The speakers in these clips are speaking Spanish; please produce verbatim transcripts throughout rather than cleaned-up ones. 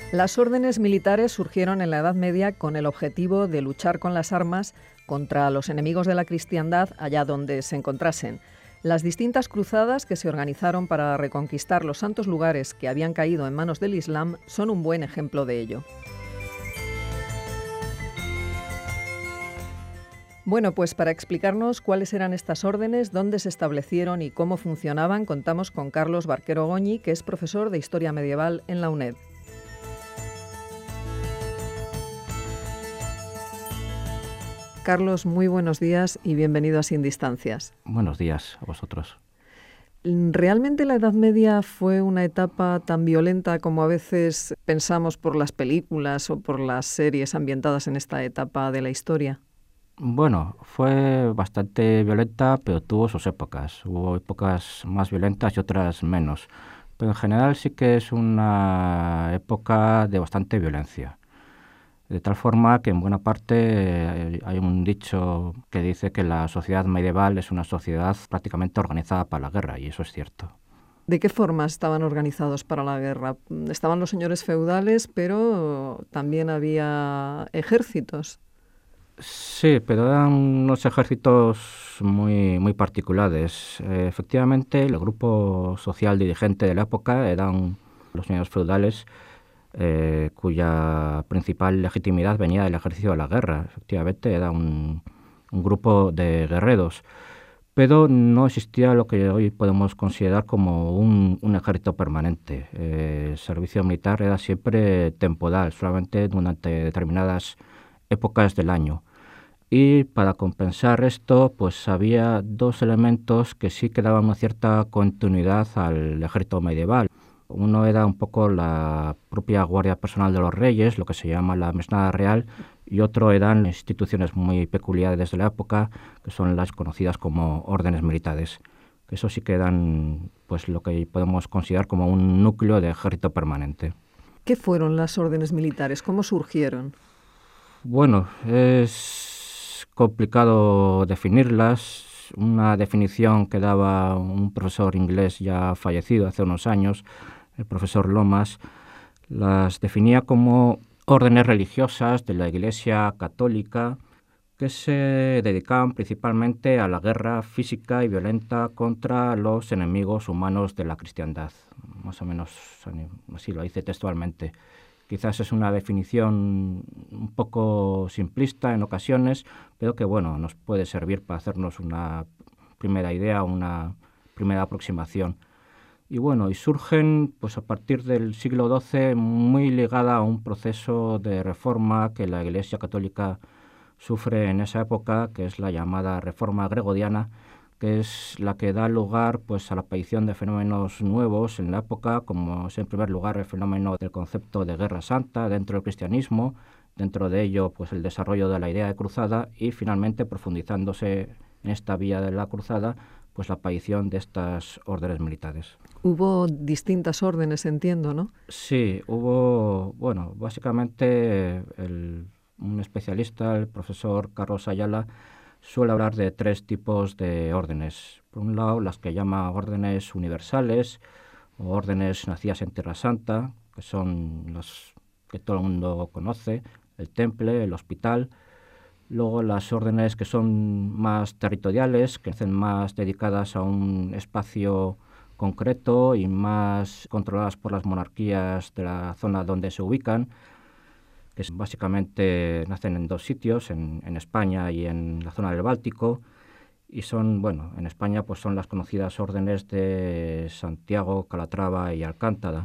Las órdenes militares surgieron en la Edad Media con el objetivo de luchar con las armas contra los enemigos de la cristiandad allá donde se encontrasen. Las distintas cruzadas que se organizaron para reconquistar los santos lugares que habían caído en manos del Islam son un buen ejemplo de ello. Bueno, pues para explicarnos cuáles eran estas órdenes, dónde se establecieron y cómo funcionaban, contamos con Carlos Barquero Goñi, que es profesor de Historia Medieval en la UNED. Carlos, muy buenos días y bienvenido a Sin Distancias. Buenos días a vosotros. ¿Realmente la Edad Media fue una etapa tan violenta como a veces pensamos por las películas o por las series ambientadas en esta etapa de la historia? Bueno, fue bastante violenta, pero tuvo sus épocas. Hubo épocas más violentas y otras menos. Pero en general sí que es una época de bastante violencia. De tal forma que en buena parte eh, hay un dicho que dice que la sociedad medieval es una sociedad prácticamente organizada para la guerra, y eso es cierto. ¿De qué forma estaban organizados para la guerra? Estaban los señores feudales, pero también había ejércitos. Sí, pero eran unos ejércitos muy, muy particulares. Eh, efectivamente, el grupo social dirigente de la época eran los señores feudales, eh, cuya principal legitimidad venía del ejercicio de la guerra. Efectivamente, era un, un grupo de guerreros, pero no existía lo que hoy podemos considerar como un, un ejército permanente. Eh, el servicio militar era siempre temporal, solamente durante determinadas épocas del año. Y para compensar esto, pues había dos elementos que sí que daban una cierta continuidad al ejército medieval. Uno era un poco la propia guardia personal de los reyes, lo que se llama la mesnada real, y otro eran instituciones muy peculiares de la época, que son las conocidas como órdenes militares. Eso sí que eran pues lo que podemos considerar como un núcleo de ejército permanente. ¿Qué fueron las órdenes militares? ¿Cómo surgieron? Bueno, es complicado definirlas. Una definición que daba un profesor inglés ya fallecido hace unos años, el profesor Lomas, las definía como órdenes religiosas de la Iglesia católica que se dedicaban principalmente a la guerra física y violenta contra los enemigos humanos de la cristiandad. Más o menos así lo dice textualmente. Quizás es una definición un poco simplista en ocasiones, pero que bueno, nos puede servir para hacernos una primera idea, una primera aproximación. Y bueno, y surgen pues a partir del siglo doce muy ligada a un proceso de reforma que la Iglesia Católica sufre en esa época, que es la llamada Reforma Gregoriana, que es la que da lugar pues a la aparición de fenómenos nuevos en la época, como es en primer lugar el fenómeno del concepto de guerra santa dentro del cristianismo, dentro de ello pues el desarrollo de la idea de cruzada y finalmente profundizándose en esta vía de la cruzada, pues la aparición de estas órdenes militares. Hubo distintas órdenes, entiendo, ¿no? Sí, hubo, bueno, básicamente el, un especialista, el profesor Carlos Ayala, suele hablar de tres tipos de órdenes. Por un lado, las que llama órdenes universales o órdenes nacidas en Tierra Santa, que son las que todo el mundo conoce, el Temple, el Hospital. Luego las órdenes que son más territoriales, que hacen más dedicadas a un espacio concreto y más controladas por las monarquías de la zona donde se ubican, que básicamente nacen en dos sitios, en, en España y en la zona del Báltico, y son, bueno, en España pues son las conocidas órdenes de Santiago, Calatrava y Alcántara.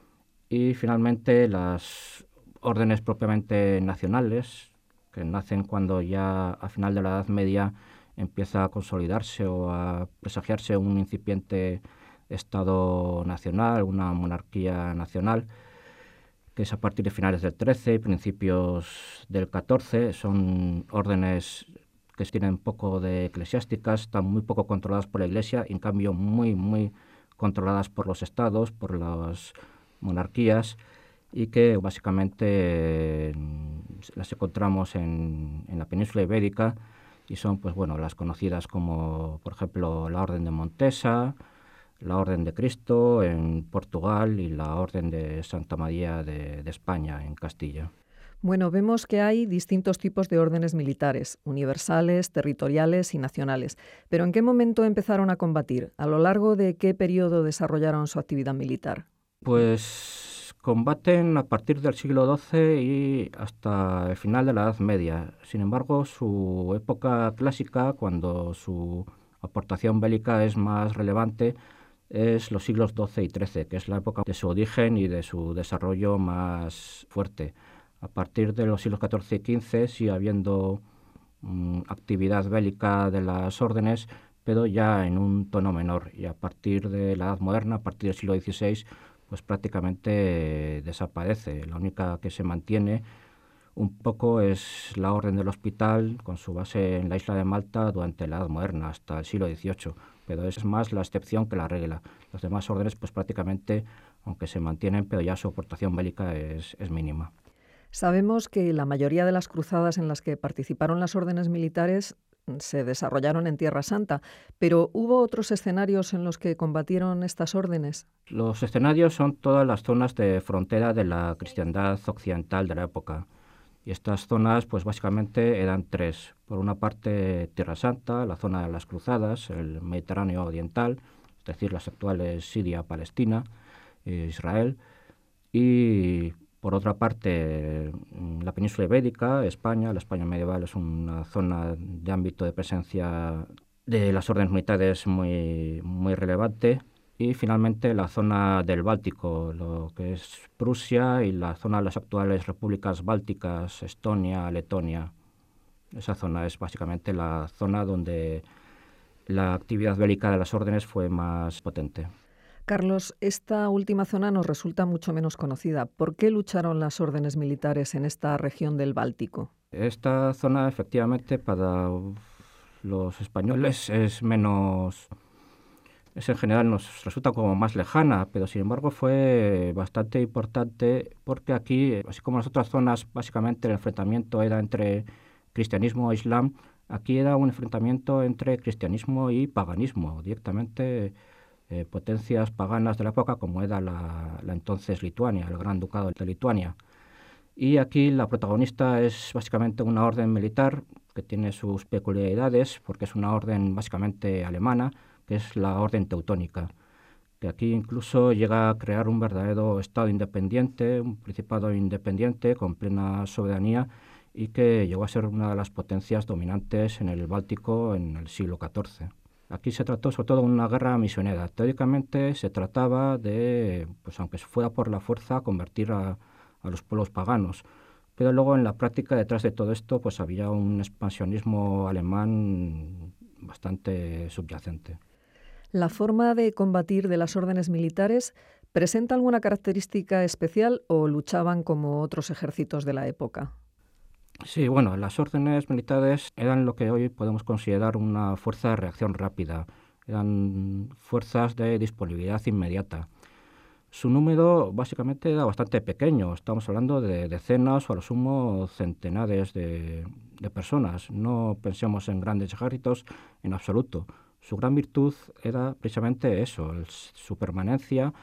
Y finalmente las órdenes propiamente nacionales, que nacen cuando ya a final de la Edad Media empieza a consolidarse o a presagiarse un incipiente Estado nacional, una monarquía nacional, que es a partir de finales del trece y principios del catorce. Son órdenes que tienen poco de eclesiásticas, están muy poco controladas por la Iglesia, y en cambio muy, muy controladas por los estados, por las monarquías, y que básicamente eh, las encontramos en, en la península ibérica, y son pues bueno las conocidas como, por ejemplo, la Orden de Montesa, la Orden de Cristo en Portugal y la Orden de Santa María de, de España en Castilla. Bueno, vemos que hay distintos tipos de órdenes militares, universales, territoriales y nacionales. Pero ¿en qué momento empezaron a combatir? ¿A lo largo de qué periodo desarrollaron su actividad militar? Pues combaten a partir del siglo doce y hasta el final de la Edad Media. Sin embargo, su época clásica, cuando su aportación bélica es más relevante, es los siglos doce y trece, que es la época de su origen y de su desarrollo más fuerte. A partir de los siglos catorce y quince sigue habiendo um, actividad bélica de las órdenes, pero ya en un tono menor. Y a partir de la Edad Moderna, a partir del siglo dieciséis, pues prácticamente eh, desaparece. La única que se mantiene un poco es la Orden del Hospital, con su base en la isla de Malta durante la Edad Moderna, hasta el siglo dieciocho. Pero es más la excepción que la regla. Las demás órdenes, pues prácticamente, aunque se mantienen, pero ya su aportación bélica es, es mínima. Sabemos que la mayoría de las cruzadas en las que participaron las órdenes militares se desarrollaron en Tierra Santa, pero ¿hubo otros escenarios en los que combatieron estas órdenes? Los escenarios son todas las zonas de frontera de la cristiandad occidental de la época. Y estas zonas, pues básicamente eran tres. Por una parte, Tierra Santa, la zona de las cruzadas, el Mediterráneo Oriental, es decir, las actuales Siria, Palestina, eh, Israel, y por otra parte, la península ibérica, España. La España medieval es una zona de ámbito de presencia de las órdenes militares muy, muy relevante. Y finalmente la zona del Báltico, lo que es Prusia y la zona de las actuales repúblicas bálticas, Estonia, Letonia. Esa zona es básicamente la zona donde la actividad bélica de las órdenes fue más potente. Carlos, esta última zona nos resulta mucho menos conocida. ¿Por qué lucharon las órdenes militares en esta región del Báltico? Esta zona, efectivamente, para los españoles es menos... es en general nos resulta como más lejana, pero sin embargo fue bastante importante porque aquí, así como en las otras zonas, básicamente el enfrentamiento era entre cristianismo e islam, aquí era un enfrentamiento entre cristianismo y paganismo, directamente eh, potencias paganas de la época, como era la, la entonces Lituania, el Gran Ducado de Lituania. Y aquí la protagonista es básicamente una orden militar que tiene sus peculiaridades, porque es una orden básicamente alemana, que es la Orden Teutónica, que aquí incluso llega a crear un verdadero Estado independiente, un principado independiente con plena soberanía y que llegó a ser una de las potencias dominantes en el Báltico en el siglo catorce. Aquí se trató sobre todo de una guerra misionera. Teóricamente se trataba de, pues aunque fuera por la fuerza, convertir a, a los pueblos paganos. Pero luego en la práctica detrás de todo esto pues había un expansionismo alemán bastante subyacente. ¿La forma de combatir de las órdenes militares presenta alguna característica especial o luchaban como otros ejércitos de la época? Sí, bueno, las órdenes militares eran lo que hoy podemos considerar una fuerza de reacción rápida. Eran fuerzas de disponibilidad inmediata. Su número básicamente era bastante pequeño. Estamos hablando de decenas o a lo sumo centenares de, de personas. No pensemos en grandes ejércitos en absoluto. Su gran virtud era precisamente eso, el, su permanencia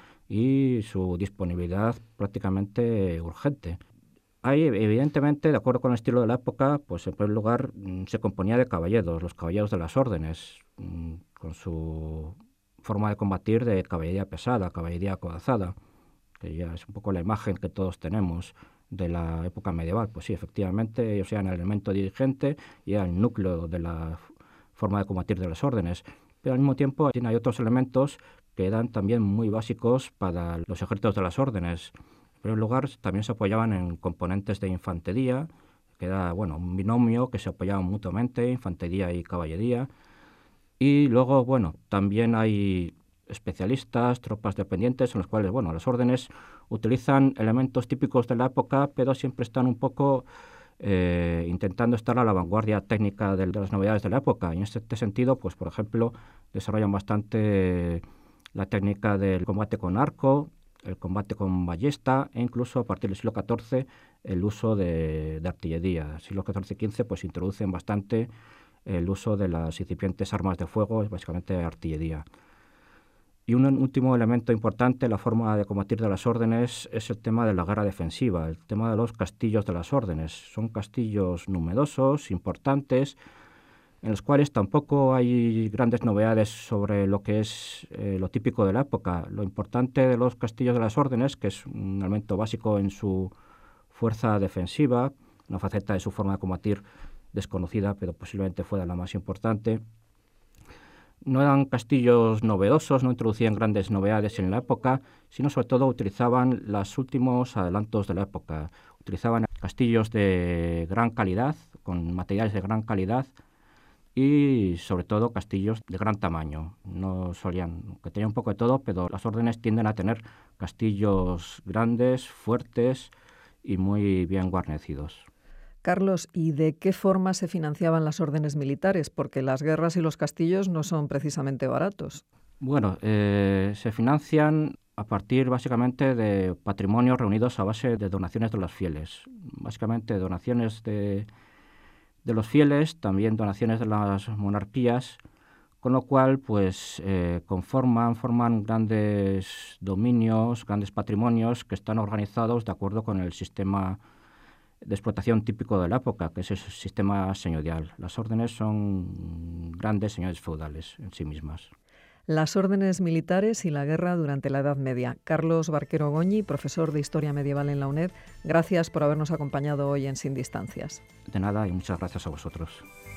y su disponibilidad prácticamente urgente. Ahí, evidentemente, de acuerdo con el estilo de la época, pues en primer lugar se componía de caballeros, los caballeros de las órdenes, con su forma de combatir de caballería pesada, caballería acorazada, que ya es un poco la imagen que todos tenemos de la época medieval. Pues sí, efectivamente, ellos eran el elemento dirigente y era el núcleo de la forma de combatir de las órdenes, pero al mismo tiempo hay otros elementos que eran también muy básicos para los ejércitos de las órdenes. En primer lugar, también se apoyaban en componentes de infantería, que era bueno, un binomio que se apoyaban mutuamente, infantería y caballería. Y luego, bueno, también hay especialistas, tropas dependientes, en los cuales, bueno, las órdenes utilizan elementos típicos de la época, pero siempre están un poco eh, intentando estar a la vanguardia técnica de, de las novedades de la época. Y en este sentido, pues, por ejemplo, desarrollan bastante la técnica del combate con arco, el combate con ballesta e incluso a partir del siglo catorce el uso de, de artillería. Siglo catorce y quince pues introducen bastante el uso de las incipientes armas de fuego, es básicamente artillería. Y un último elemento importante, la forma de combatir de las órdenes, es el tema de la guerra defensiva, el tema de los castillos de las órdenes. Son castillos numerosos, importantes, en los cuales tampoco hay grandes novedades sobre lo que es eh, lo típico de la época. Lo importante de los castillos de las órdenes, que es un elemento básico en su fuerza defensiva, una faceta de su forma de combatir desconocida, pero posiblemente fuera la más importante. No eran castillos novedosos, no introducían grandes novedades en la época, sino sobre todo utilizaban los últimos adelantos de la época. Utilizaban castillos de gran calidad, con materiales de gran calidad, y sobre todo castillos de gran tamaño. No solían, que tenían un poco de todo, pero las órdenes tienden a tener castillos grandes, fuertes y muy bien guarnecidos. Carlos, ¿y de qué forma se financiaban las órdenes militares? Porque las guerras y los castillos no son precisamente baratos. Bueno, eh, se financian a partir básicamente de patrimonios reunidos a base de donaciones de los fieles. Básicamente donaciones de de los fieles, también donaciones de las monarquías, con lo cual pues eh, conforman, forman grandes dominios, grandes patrimonios que están organizados de acuerdo con el sistema de explotación típico de la época, que es el sistema señorial. Las órdenes son grandes señores feudales en sí mismas. Las órdenes militares y la guerra durante la Edad Media. Carlos Barquero Goñi, profesor de Historia Medieval en la UNED, gracias por habernos acompañado hoy en Sin Distancias. De nada y muchas gracias a vosotros.